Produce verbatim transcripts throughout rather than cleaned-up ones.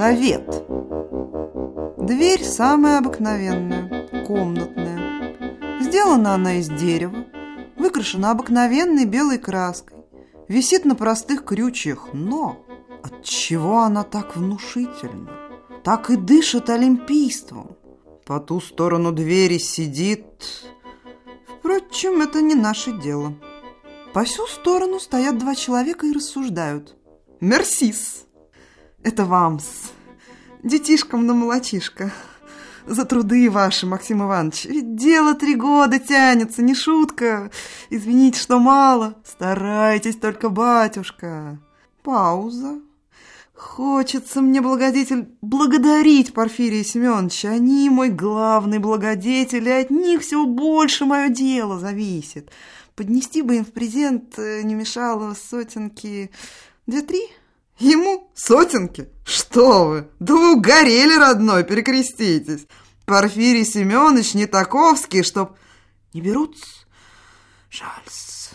совет. Дверь самая обыкновенная, комнатная. Сделана она из дерева, выкрашена обыкновенной белой краской, висит на простых крючьях, но отчего она так внушительна, так и дышит олимпийством? По ту сторону двери сидит... Впрочем, это не наше дело. По сю сторону стоят два человека и рассуждают. Мерсис! Это вам-с, детишкам да молочишка, за труды ваши, Максим Иванович. Ведь дело три года тянется, не шутка. Извините, что мало. Старайтесь только, батюшка. Пауза. Хочется мне, благодетель, благодарить Порфирия Семеновича. Они мой главный благодетель, и от них всего больше мое дело зависит. Поднести бы им в презент не мешало сотенки две-три. Ему сотенки? Что вы? Да вы угорели, родной, перекреститесь. Порфирий Семенович не таковский, чтоб... Не берут-с? Жаль-с.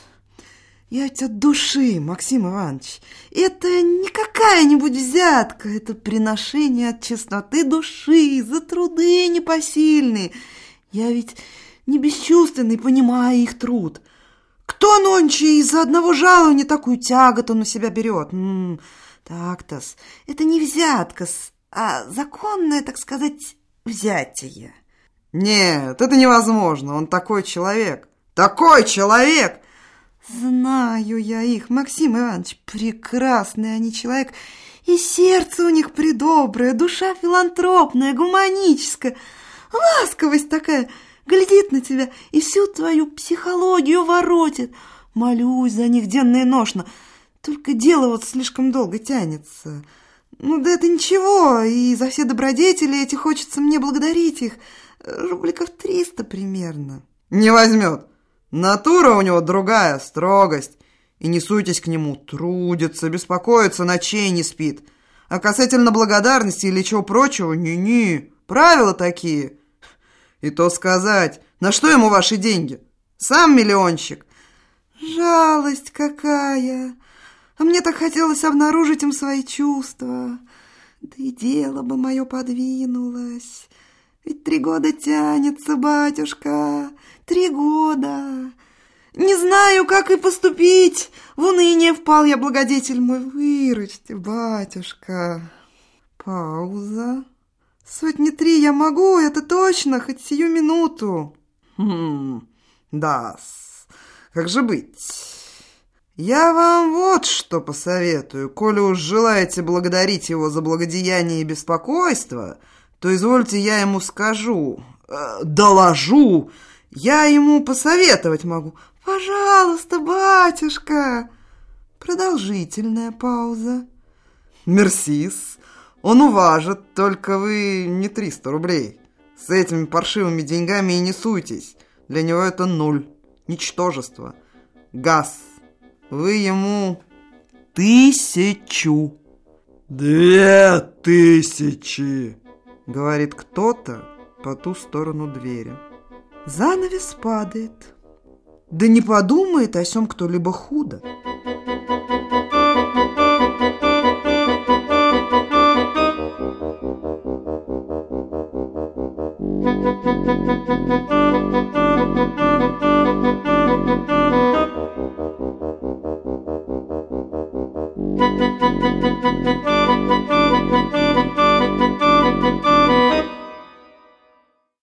Я ведь от души, Максим Иванович. Это не какая-нибудь взятка, это приношение от чистоты души, за труды непосильные. Я ведь не бесчувственный, понимая их труд. Кто нонче из-за одного жалования такую тяготу на себя берет? М-м, так-то-с, это не взятка-с, а законное, так сказать, взятие. Нет, это невозможно, он такой человек. Такой человек! Знаю я их, Максим Иванович, прекрасный они человек, и сердце у них предоброе, душа филантропная, гуманическая, ласковость такая, глядит на тебя и всю твою психологию воротит. Молюсь за них денно и ношно, только дело вот слишком долго тянется. Ну да это ничего, и за все добродетели эти хочется мне благодарить их, рубликов триста примерно. Не возьмет. Натура у него другая, строгость. И не суйтесь к нему, трудится, беспокоится, ночей не спит. А касательно благодарности или чего прочего, ни-ни, правила такие. И то сказать, на что ему ваши деньги? Сам миллиончик. Жалость какая. А мне так хотелось обнаружить им свои чувства. Да и дело бы мое подвинулось. Ведь три года тянется, батюшка, три года. Не знаю, как и поступить. В уныние впал я, благодетель мой. Выручьте, батюшка. Пауза. Сотни три я могу, это точно, хоть сию минуту. Хм, да-с, как же быть? Я вам вот что посоветую. Коли уж желаете благодарить его за благодеяние и беспокойство, то извольте я ему скажу, э, доложу, я ему посоветовать могу. Пожалуйста, батюшка. Продолжительная пауза. Мерсис, он уважит, только вы не триста рублей. С этими паршивыми деньгами и не суйтесь. Для него это нуль, ничтожество. Газ, вы ему тысячу. Две тысячи, говорит кто-то по ту сторону двери. Занавес падает. Да не подумает о сём кто-либо худо.